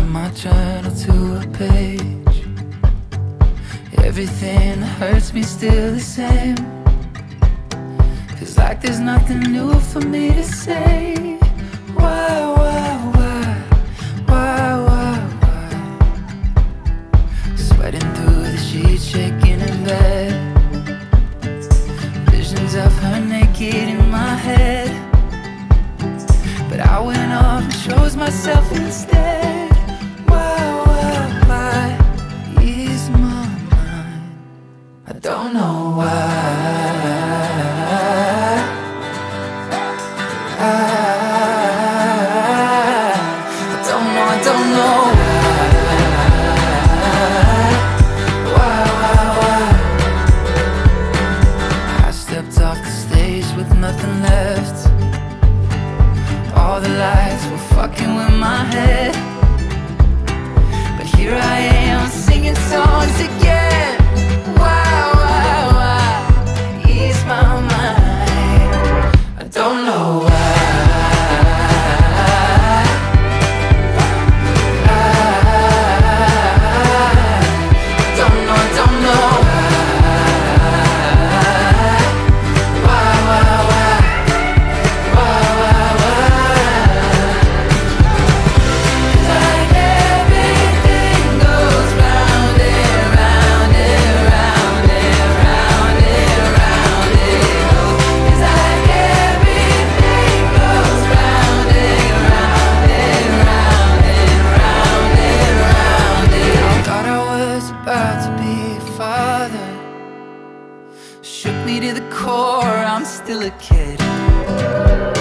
my journal to a page. Everything that hurts me still the same. Feels like there's nothing new for me to say. Why, why, why, why, why, why? Sweating through the sheets, shaking in bed. Visions of her naked in my head. But I went off and chose myself instead. Why, ease my mind? I don't know why. I don't know why. I stepped off the stage with nothing left. All the lights were fucking with my head. But here I am singing songs again. Why, ease my mind? I don't know why. Shook me to the core, I'm still a kid.